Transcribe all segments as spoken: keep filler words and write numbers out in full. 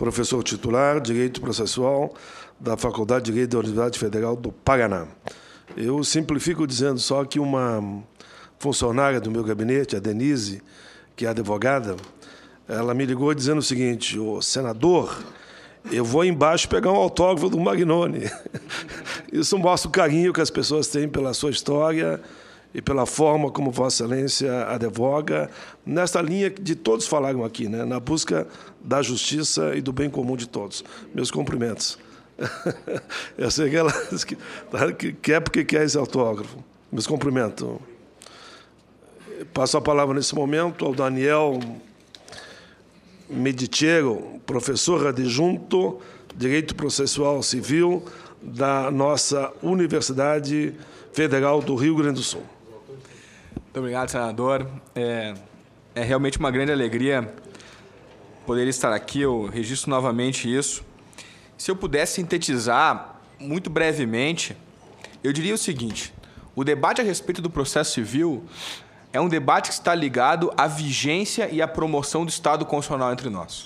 professor titular, Direito Processual, da Faculdade de Direito da Universidade Federal do Paraná. Eu simplifico dizendo só que uma funcionária do meu gabinete, a Denise, que é advogada, ela me ligou dizendo o seguinte: o senador, eu vou embaixo pegar um autógrafo do Magnoni. Isso mostra o carinho que as pessoas têm pela sua história e pela forma como Vossa Excelência advoga, nesta linha de todos falaram aqui, né, na busca da justiça e do bem comum de todos. Meus cumprimentos. Eu sei que ela que quer porque quer esse autógrafo. Meus cumprimentos. Passo a palavra nesse momento ao Daniel Meditiero, professor adjunto, Direito Processual Civil, da nossa Universidade Federal do Rio Grande do Sul. Muito obrigado, senador. É, é realmente uma grande alegria poder estar aqui. Eu registro novamente isso. Se eu pudesse sintetizar muito brevemente, eu diria o seguinte: o debate a respeito do processo civil é um debate que está ligado à vigência e à promoção do Estado constitucional entre nós.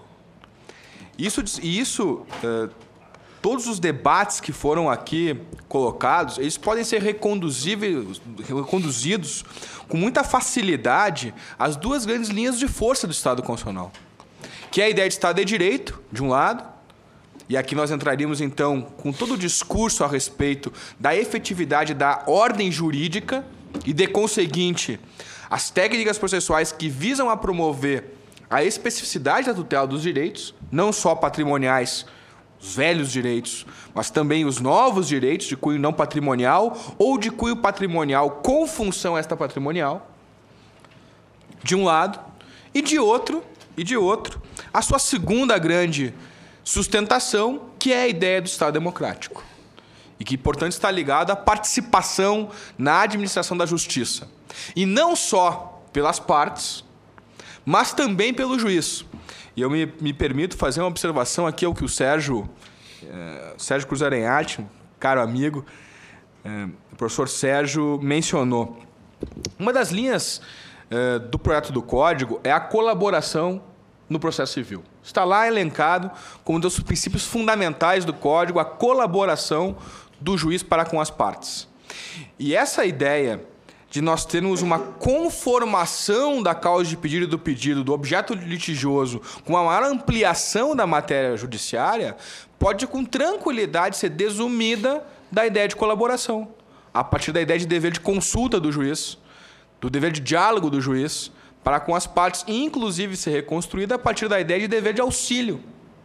Isso, isso uh, todos os debates que foram aqui colocados, eles podem ser reconduzidos, reconduzidos com muita facilidade às duas grandes linhas de força do Estado constitucional, que é a ideia de Estado de Direito, de um lado, e aqui nós entraríamos, então, com todo o discurso a respeito da efetividade da ordem jurídica e, de conseguinte, as técnicas processuais que visam a promover a especificidade da tutela dos direitos, não só patrimoniais, os velhos direitos, mas também os novos direitos de cunho não patrimonial ou de cunho patrimonial com função extrapatrimonial, de um lado, e de outro, e de outro, a sua segunda grande sustentação, que é a ideia do Estado democrático, e que, portanto, está ligada à participação na administração da justiça. E não só pelas partes, mas também pelo juiz. E eu me, me permito fazer uma observação aqui ao que o Sérgio, eh, Sérgio Cruz Arenhati, caro amigo, eh, o professor Sérgio, mencionou. Uma das linhas eh, do projeto do Código é a colaboração no processo civil. Está lá elencado como um dos princípios fundamentais do Código, a colaboração do juiz para com as partes. E essa ideia de nós termos uma conformação da causa de pedido e do pedido, do objeto litigioso, com uma maior ampliação da matéria judiciária, pode com tranquilidade ser desumida da ideia de colaboração, a partir da ideia de dever de consulta do juiz, do dever de diálogo do juiz para com as partes, e inclusive ser reconstruída a partir da ideia de dever de auxílio,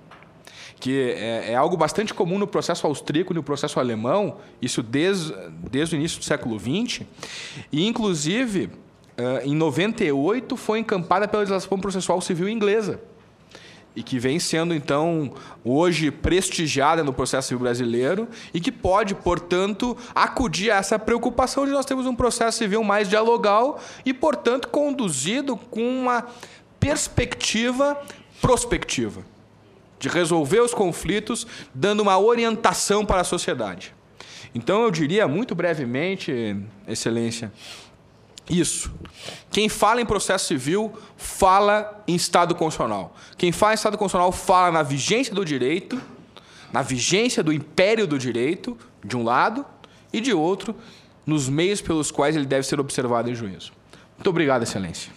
que é, é algo bastante comum no processo austríaco e no processo alemão, isso desde, desde o início do século vinte, e inclusive em noventa e oito foi encampada pela legislação processual civil inglesa, e que vem sendo, então, hoje prestigiada no processo civil brasileiro e que pode, portanto, acudir a essa preocupação de nós termos um processo civil mais dialogal e, portanto, conduzido com uma perspectiva prospectiva, de resolver os conflitos, dando uma orientação para a sociedade. Então, eu diria, muito brevemente, Excelência, isso. Quem fala em processo civil fala em Estado constitucional. Quem fala em Estado constitucional fala na vigência do direito, na vigência do império do direito, de um lado, e de outro, nos meios pelos quais ele deve ser observado em juízo. Muito obrigado, Excelência.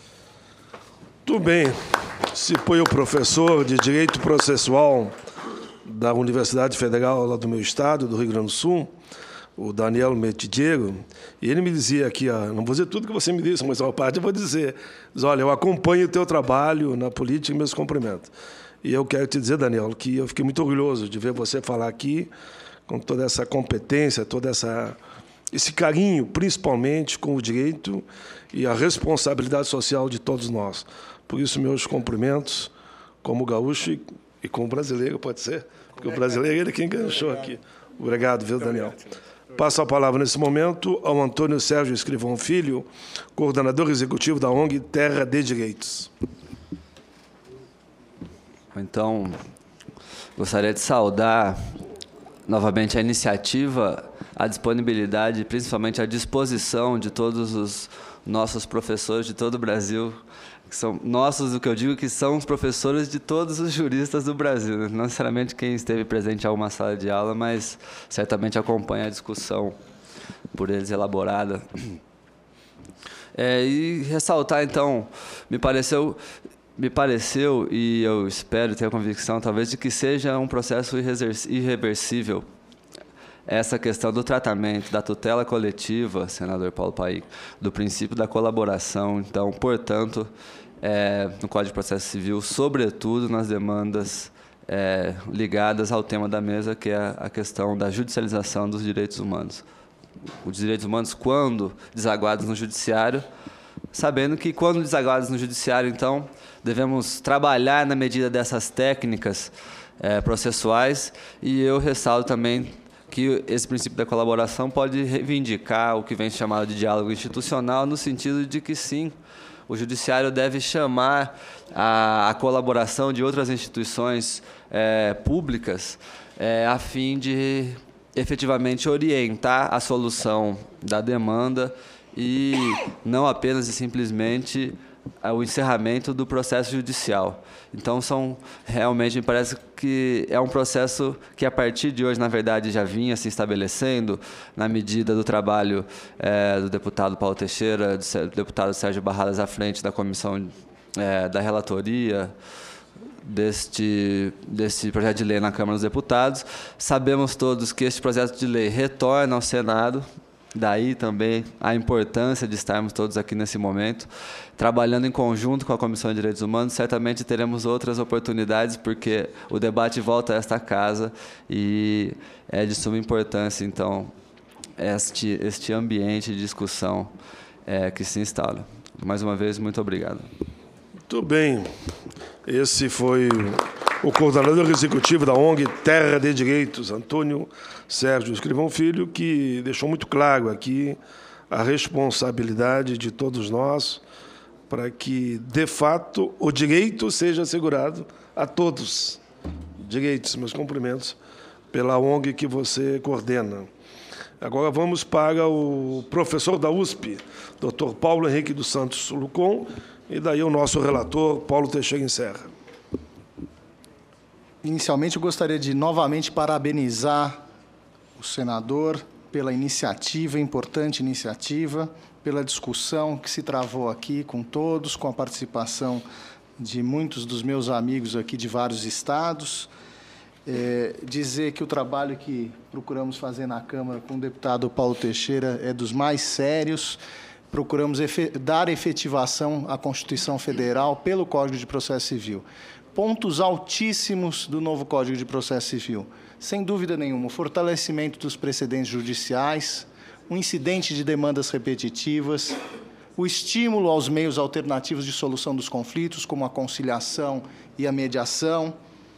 Tudo bem. Se foi o professor de Direito Processual da Universidade Federal lá do meu estado, do Rio Grande do Sul, o Daniel Meditiero, e ele me dizia aqui, ó, não vou dizer tudo que você me disse, mas uma parte eu vou dizer. Diz, olha, eu acompanho o teu trabalho na política e meus cumprimentos. E eu quero te dizer, Daniel, que eu fiquei muito orgulhoso de ver você falar aqui com toda essa competência, todo essa, esse carinho, principalmente com o direito e a responsabilidade social de todos nós. Por isso, meus cumprimentos como gaúcho e, e como brasileiro, pode ser? Porque o brasileiro ele é quem enganchou aqui. Obrigado, viu, Daniel? Passo a palavra nesse momento ao Antônio Sérgio Escrivão Filho, coordenador executivo da O N G Terra de Direitos. Então, gostaria de saudar novamente a iniciativa a disponibilidade, principalmente a disposição de todos os nossos professores de todo o Brasil, que são nossos, o que eu digo que são os professores de todos os juristas do Brasil, não necessariamente quem esteve presente em alguma sala de aula, mas certamente acompanha a discussão por eles elaborada. É, e ressaltar, então, me pareceu, me pareceu, e eu espero ter a convicção, talvez, de que seja um processo irreversível essa questão do tratamento, da tutela coletiva, senador Paulo Paim, do princípio da colaboração. Então, portanto, é, no Código de Processo Civil, sobretudo nas demandas é, ligadas ao tema da mesa, que é a questão da judicialização dos direitos humanos. Os direitos humanos, quando desaguados no judiciário, sabendo que, quando desaguados no judiciário, então, devemos trabalhar na medida dessas técnicas é, processuais, e eu ressalto também que esse princípio da colaboração pode reivindicar o que vem chamado de diálogo institucional, no sentido de que, sim, o judiciário deve chamar a, a colaboração de outras instituições é, públicas é, a fim de efetivamente orientar a solução da demanda e não apenas e simplesmente o encerramento do processo judicial. Então, são realmente, me parece que é um processo que, a partir de hoje, na verdade, já vinha se estabelecendo na medida do trabalho é, do deputado Paulo Teixeira, do deputado Sérgio Barradas à frente da comissão é, da relatoria deste, deste projeto de lei na Câmara dos Deputados. Sabemos todos que este projeto de lei retorna ao Senado. Daí também a importância de estarmos todos aqui nesse momento, trabalhando em conjunto com a Comissão de Direitos Humanos. Certamente teremos outras oportunidades, porque o debate volta a esta casa e é de suma importância, então, este, este ambiente de discussão é, que se instala. Mais uma vez, muito obrigado. Muito bem. Esse foi o coordenador executivo da O N G Terra de Direitos, Antônio Sérgio Escrivão Filho, que deixou muito claro aqui a responsabilidade de todos nós para que, de fato, o direito seja assegurado a todos. Direitos, meus cumprimentos, pela O N G que você coordena. Agora vamos para o professor da U S P, doutor Paulo Henrique dos Santos Lucon, e daí o nosso relator, Paulo Teixeira encerra. Inicialmente, eu gostaria de novamente parabenizar o senador pela iniciativa, importante iniciativa, pela discussão que se travou aqui com todos, com a participação de muitos dos meus amigos aqui de vários estados. É, dizer que o trabalho que procuramos fazer na Câmara com o deputado Paulo Teixeira é dos mais sérios. Procuramos efe- dar efetivação à Constituição Federal pelo Código de Processo Civil. Pontos altíssimos do novo Código de Processo Civil. Sem dúvida nenhuma, o fortalecimento dos precedentes judiciais, o incidente de demandas repetitivas, o estímulo aos meios alternativos de solução dos conflitos, como a conciliação e a mediação,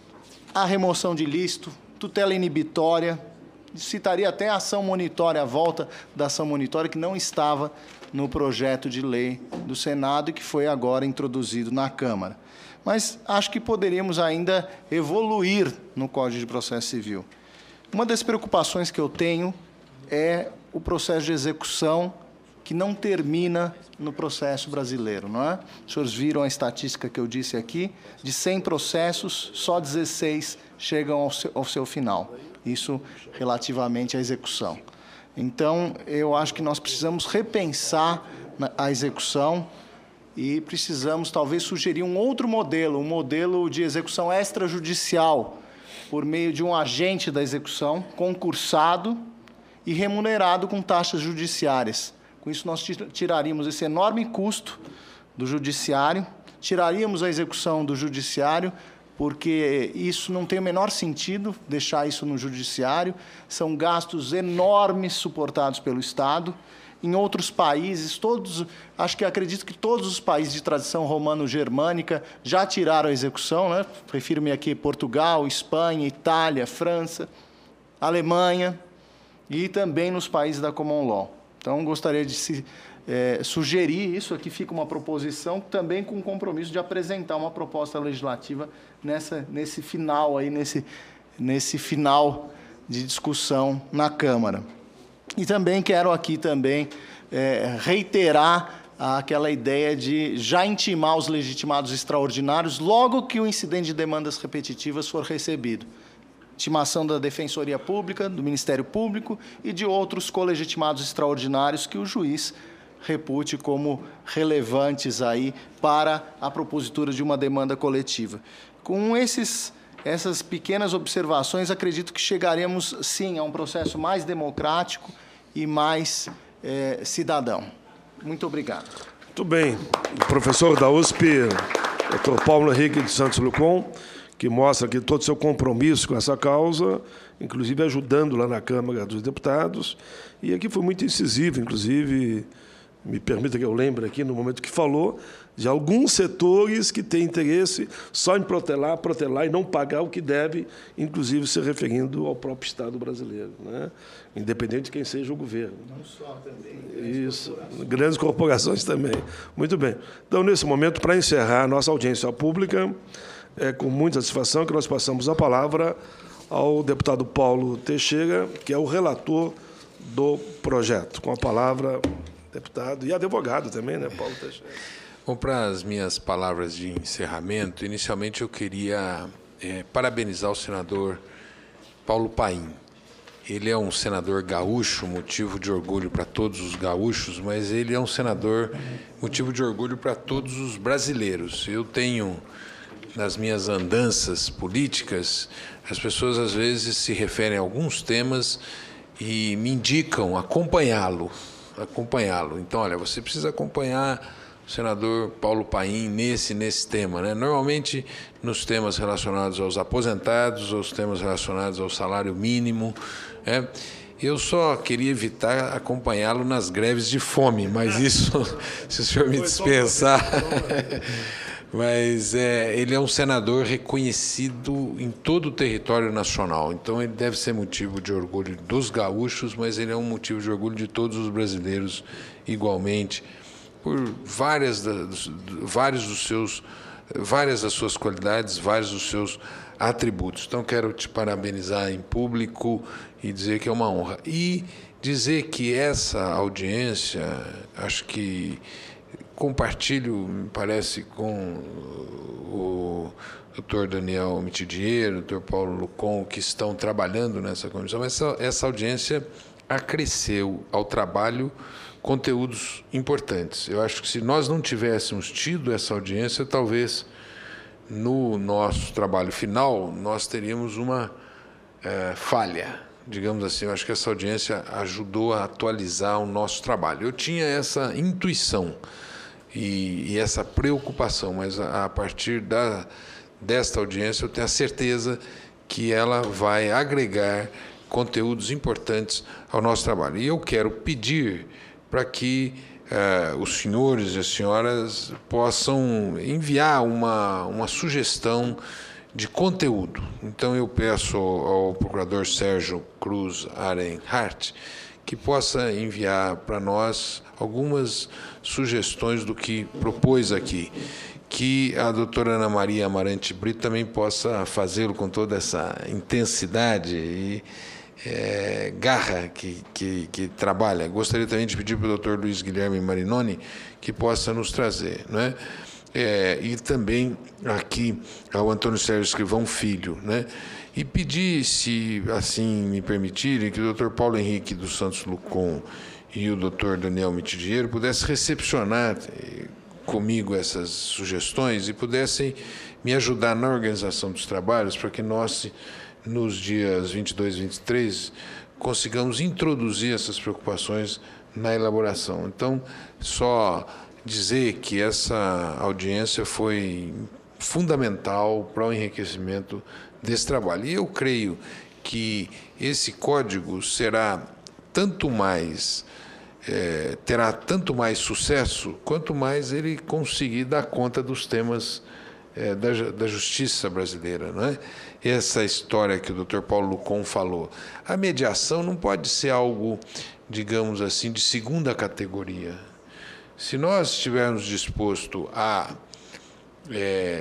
a remoção de ilícito, tutela inibitória, citaria até a ação monitória, a volta da ação monitória, que não estava no projeto de lei do Senado e que foi agora introduzido na Câmara. Mas acho que poderíamos ainda evoluir no Código de Processo Civil. Uma das preocupações que eu tenho é o processo de execução, que não termina no processo brasileiro, não é? Os senhores viram a estatística que eu disse aqui, de cem processos, só dezesseis chegam ao seu, ao seu final. Isso relativamente à execução. Então, eu acho que nós precisamos repensar a execução e precisamos, talvez, sugerir um outro modelo, um modelo de execução extrajudicial, por meio de um agente da execução concursado e remunerado com taxas judiciárias. Com isso, nós tiraríamos esse enorme custo do judiciário, tiraríamos a execução do judiciário, porque isso não tem o menor sentido, deixar isso no judiciário. São gastos enormes suportados pelo Estado. Em outros países, todos, acho que acredito que todos os países de tradição romano-germânica já tiraram a execução, né? Refiro-me aqui a Portugal, Espanha, Itália, França, Alemanha e também nos países da Common Law. Então, gostaria de se, é, sugerir isso. Aqui fica uma proposição, também com o compromisso de apresentar uma proposta legislativa nessa, nesse final, aí, nesse, nesse final de discussão na Câmara. E também quero aqui também é, reiterar aquela ideia de já intimar os legitimados extraordinários logo que o incidente de demandas repetitivas for recebido. Intimação da Defensoria Pública, do Ministério Público e de outros colegitimados extraordinários que o juiz repute como relevantes aí para a propositura de uma demanda coletiva. Com esses, essas pequenas observações, acredito que chegaremos, sim, a um processo mais democrático e mais é, cidadão. Muito obrigado. Muito bem. O professor da U S P, doutor Paulo Henrique de Santos Lucon, que mostra aqui todo o seu compromisso com essa causa, inclusive ajudando lá na Câmara dos Deputados, e aqui foi muito incisivo, inclusive, me permita que eu lembre aqui, no momento que falou, de alguns setores que têm interesse só em protelar, protelar e não pagar o que deve, inclusive se referindo ao próprio Estado brasileiro, né? Independente de quem seja o governo. Não só também. Grandes Isso, corporações. grandes corporações também. Muito bem. Então, nesse momento, para encerrar a nossa audiência pública, é com muita satisfação que nós passamos a palavra ao deputado Paulo Teixeira, que é o relator do projeto. Com a palavra, deputado, e advogado também, né, Paulo Teixeira? Bom, para as minhas palavras de encerramento, inicialmente eu queria é, parabenizar o senador Paulo Paim. Ele é um senador gaúcho, motivo de orgulho para todos os gaúchos, mas ele é um senador motivo de orgulho para todos os brasileiros. Eu tenho, nas minhas andanças políticas, as pessoas às vezes se referem a alguns temas e me indicam acompanhá-lo, acompanhá-lo. Então, olha, você precisa acompanhar o senador Paulo Paim nesse, nesse tema, né? Normalmente nos temas relacionados aos aposentados, aos temas relacionados ao salário mínimo, né? Eu só queria evitar acompanhá-lo nas greves de fome, mas isso, se o senhor me dispensar... Mas é, ele é um senador reconhecido em todo o território nacional, então ele deve ser motivo de orgulho dos gaúchos, mas ele é um motivo de orgulho de todos os brasileiros igualmente, por várias, das, vários dos seus, várias das suas qualidades, vários dos seus atributos. Então, quero te parabenizar em público e dizer que é uma honra. E dizer que essa audiência, acho que compartilho, me parece, com o doutor Daniel Mitidiero, o doutor Paulo Lucon, que estão trabalhando nessa comissão. Essa, essa audiência acresceu ao trabalho conteúdos importantes. Eu acho que se nós não tivéssemos tido essa audiência, talvez no nosso trabalho final nós teríamos uma é, falha, digamos assim. Eu acho que essa audiência ajudou a atualizar o nosso trabalho. Eu tinha essa intuição e, e essa preocupação, mas a, a partir da, desta audiência eu tenho a certeza que ela vai agregar conteúdos importantes ao nosso trabalho. E eu quero pedir para que eh, os senhores e as senhoras possam enviar uma, uma sugestão de conteúdo. Então, eu peço ao, ao procurador Sérgio Cruz Arenhart que possa enviar para nós algumas sugestões do que propôs aqui, que a doutora Ana Maria Amarante Brito também possa fazê-lo com toda essa intensidade e É, garra que, que, que trabalha. Gostaria também de pedir para o doutor Luiz Guilherme Marinoni que possa nos trazer, não é? É, e também aqui ao Antônio Sérgio Escrivão Filho, né? E pedir, se assim me permitirem, que o doutor Paulo Henrique dos Santos Lucon e o doutor Daniel Mitidiero pudessem recepcionar comigo essas sugestões e pudessem me ajudar na organização dos trabalhos para que nós, nos dias vinte e dois e vinte e três, consigamos introduzir essas preocupações na elaboração. Então, só dizer que essa audiência foi fundamental para o enriquecimento desse trabalho. E eu creio que esse código será tanto mais, é, terá tanto mais sucesso, quanto mais ele conseguir dar conta dos temas É, da, da justiça brasileira, não é? Essa história que o doutor Paulo Lucon falou. A mediação não pode ser algo, digamos assim, de segunda categoria. Se nós estivermos dispostos a é,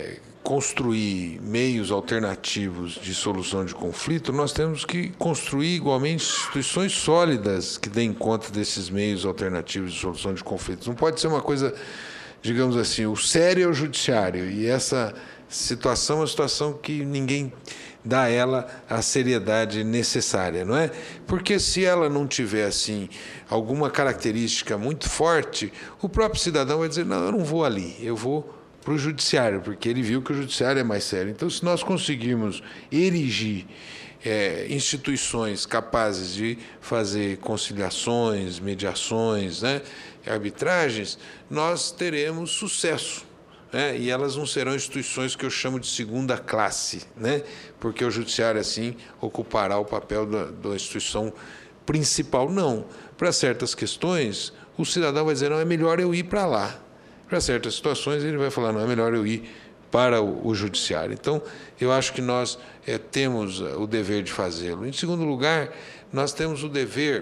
construir meios alternativos de solução de conflito, nós temos que construir igualmente instituições sólidas que deem conta desses meios alternativos de solução de conflitos. Não pode ser uma coisa, digamos assim, o sério é o judiciário, e essa situação é uma situação que ninguém dá a ela a seriedade necessária, não é? Porque se ela não tiver, assim, alguma característica muito forte, o próprio cidadão vai dizer, não, eu não vou ali, eu vou para o judiciário, porque ele viu que o judiciário é mais sério. Então, se nós conseguirmos erigir é, instituições capazes de fazer conciliações, mediações, né, arbitragens, nós teremos sucesso. Né? E elas não serão instituições que eu chamo de segunda classe, né? Porque o judiciário, assim, ocupará o papel da, da instituição principal. Não. Para certas questões, o cidadão vai dizer, não, é melhor eu ir para lá. Para certas situações, ele vai falar, não, é melhor eu ir para o, o judiciário. Então, eu acho que nós é, temos o dever de fazê-lo. Em segundo lugar, nós temos o dever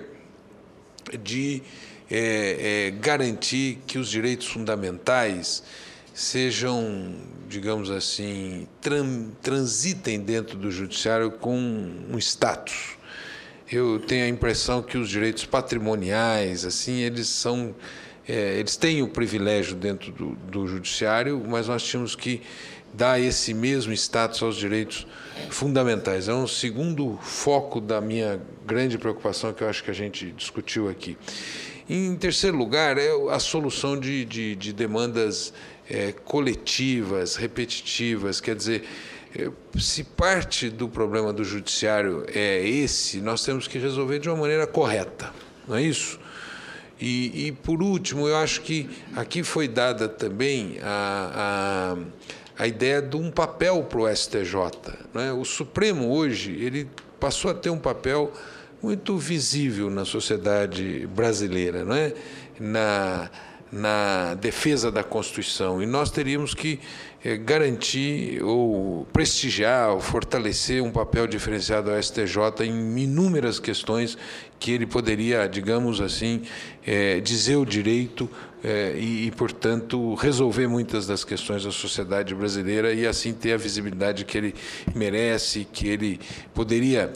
de é, é, garantir que os direitos fundamentais sejam, digamos assim, tran, transitem dentro do judiciário com um status. Eu tenho a impressão que os direitos patrimoniais, assim, eles são... É, eles têm o privilégio dentro do, do judiciário, mas nós tínhamos que dar esse mesmo status aos direitos fundamentais. É um segundo foco da minha grande preocupação que eu acho que a gente discutiu aqui. Em terceiro lugar, é a solução de, de, de demandas é, coletivas, repetitivas. Quer dizer, é, se parte do problema do judiciário é esse, nós temos que resolver de uma maneira correta, não é isso? E, e, por último, eu acho que aqui foi dada também a, a, a ideia de um papel para o S T J. Né? O Supremo, hoje, ele passou a ter um papel muito visível na sociedade brasileira, não é? na, na defesa da Constituição. E nós teríamos que é, garantir ou prestigiar ou fortalecer um papel diferenciado ao S T J em inúmeras questões que ele poderia, digamos assim, é, dizer o direito é, e, e, portanto, resolver muitas das questões da sociedade brasileira e, assim, ter a visibilidade que ele merece, que ele poderia,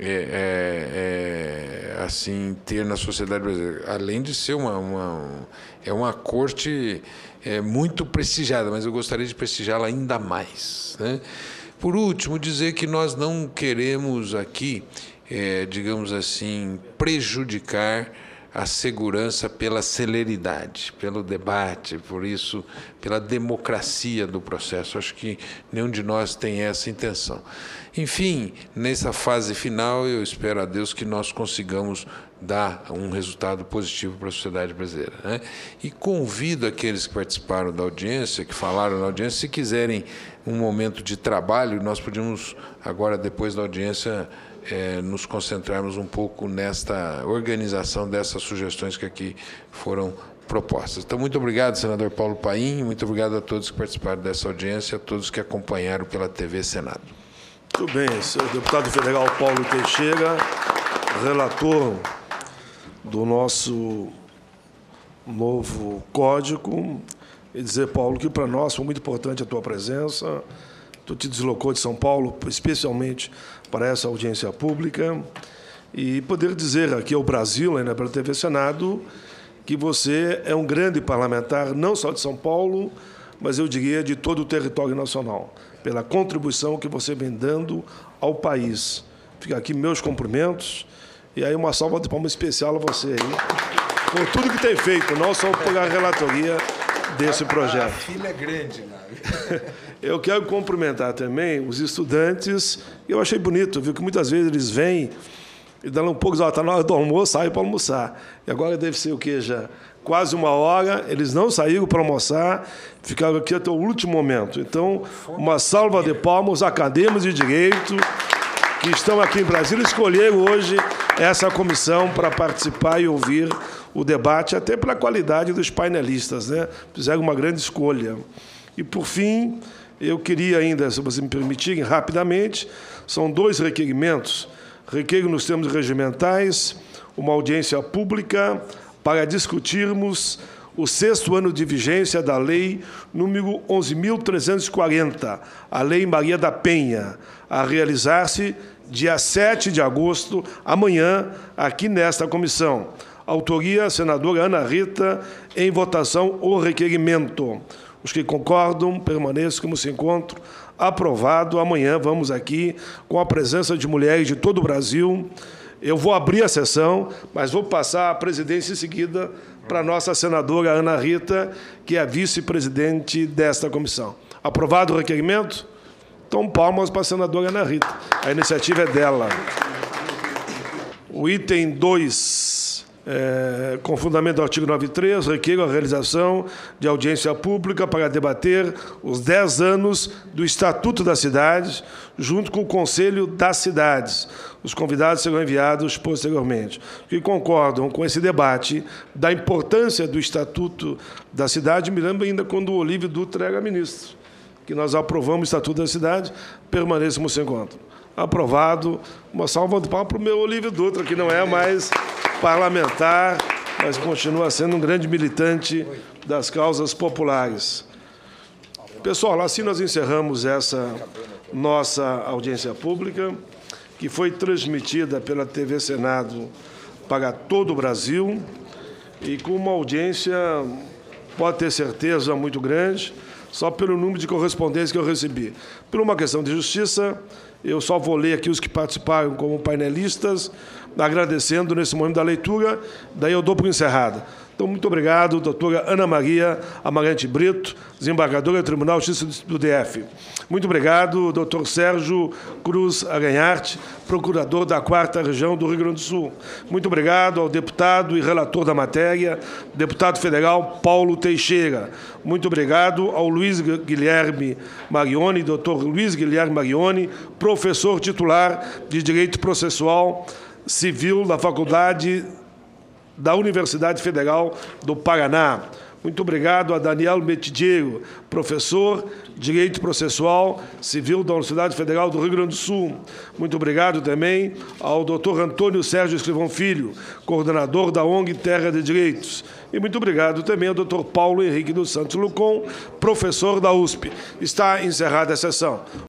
é, é, é, assim, ter na sociedade brasileira. Além de ser uma, uma, é uma corte é, muito prestigiada, mas eu gostaria de prestigiá-la ainda mais, né? Por último, dizer que nós não queremos aqui, É, digamos assim, prejudicar a segurança pela celeridade, pelo debate, por isso, pela democracia do processo. Acho que nenhum de nós tem essa intenção. Enfim, nessa fase final, eu espero a Deus que nós consigamos dar um resultado positivo para a sociedade brasileira, né? E convido aqueles que participaram da audiência, que falaram na audiência, se quiserem um momento de trabalho, nós podemos, agora, depois da audiência, É, nos concentrarmos um pouco nesta organização dessas sugestões que aqui foram propostas. Então, muito obrigado, senador Paulo Paim, muito obrigado a todos que participaram dessa audiência, a todos que acompanharam pela T V Senado. Muito bem, senhor deputado federal Paulo Teixeira, relator do nosso novo código, e dizer, Paulo, que para nós foi muito importante a tua presença. Tu te deslocou de São Paulo, especialmente para essa audiência pública, e poder dizer aqui ao Brasil, ainda pela T V Senado, que você é um grande parlamentar, não só de São Paulo, mas eu diria de todo o território nacional, pela contribuição que você vem dando ao país. Fica aqui meus cumprimentos, e aí uma salva de palmas especial a você aí, por tudo que tem feito, não só por a relatoria desse projeto. A filha é grande, né? Eu quero cumprimentar também os estudantes. Eu achei bonito, viu, que muitas vezes eles vêm e dão um pouco, está na hora do almoço, saem para almoçar. E agora deve ser o quê? Já quase uma hora, eles não saíram para almoçar, ficaram aqui até o último momento. Então, uma salva de palmas aos acadêmicos de direito que estão aqui em Brasília, escolheram hoje essa comissão para participar e ouvir o debate, até pela qualidade dos painelistas, né? Fizeram uma grande escolha. E, por fim, eu queria ainda, se vocês me permitirem, rapidamente, são dois requerimentos. Requeiro nos termos regimentais uma audiência pública para discutirmos o sexto ano de vigência da Lei número onze mil trezentos e quarenta, a Lei Maria da Penha, a realizar-se dia sete de agosto, amanhã, aqui nesta comissão. Autoria, senadora Ana Rita, em votação o requerimento. Os que concordam, permaneçam como se encontram. Aprovado. Amanhã vamos aqui com a presença de mulheres de todo o Brasil. Eu vou abrir a sessão, mas vou passar a presidência em seguida para a nossa senadora Ana Rita, que é a vice-presidente desta comissão. Aprovado o requerimento? Então, palmas para a senadora Ana Rita. A iniciativa é dela. O item dois, é, com fundamento do artigo noventa e três, requer a realização de audiência pública para debater os dez anos do Estatuto da Cidade, junto com o Conselho das Cidades. Os convidados serão enviados posteriormente. Que concordam com esse debate da importância do Estatuto da Cidade, me lembro ainda quando o Olívio Dutra era ministro, que nós aprovamos o Estatuto da Cidade, permaneça como se encontra. Aprovado. Uma salva de palmas para o meu Olívio Dutra, que não é mais parlamentar, mas continua sendo um grande militante das causas populares. Pessoal, assim nós encerramos essa nossa audiência pública, que foi transmitida pela T V Senado para todo o Brasil, e com uma audiência, pode ter certeza, muito grande, só pelo número de correspondências que eu recebi. Por uma questão de justiça, eu só vou ler aqui os que participaram como painelistas, agradecendo nesse momento da leitura, daí eu dou por encerrada. Então, muito obrigado, doutora Ana Maria Amarante Brito, desembargadora do Tribunal de Justiça do D F. Muito obrigado, doutor Sérgio Cruz Aranharte, procurador da quarta Região do Rio Grande do Sul. Muito obrigado ao deputado e relator da matéria, deputado federal Paulo Teixeira. Muito obrigado ao Luiz Guilherme Marioni, doutor Luiz Guilherme Marioni, professor titular de Direito Processual Civil da Faculdade da Universidade Federal do Paraná. Muito obrigado a Daniel Metidiero, professor de Direito Processual Civil da Universidade Federal do Rio Grande do Sul. Muito obrigado também ao doutor Antônio Sérgio Escrivão Filho, coordenador da O N G Terra de Direitos. E muito obrigado também ao doutor Paulo Henrique dos Santos Lucon, professor da U S P. Está encerrada a sessão.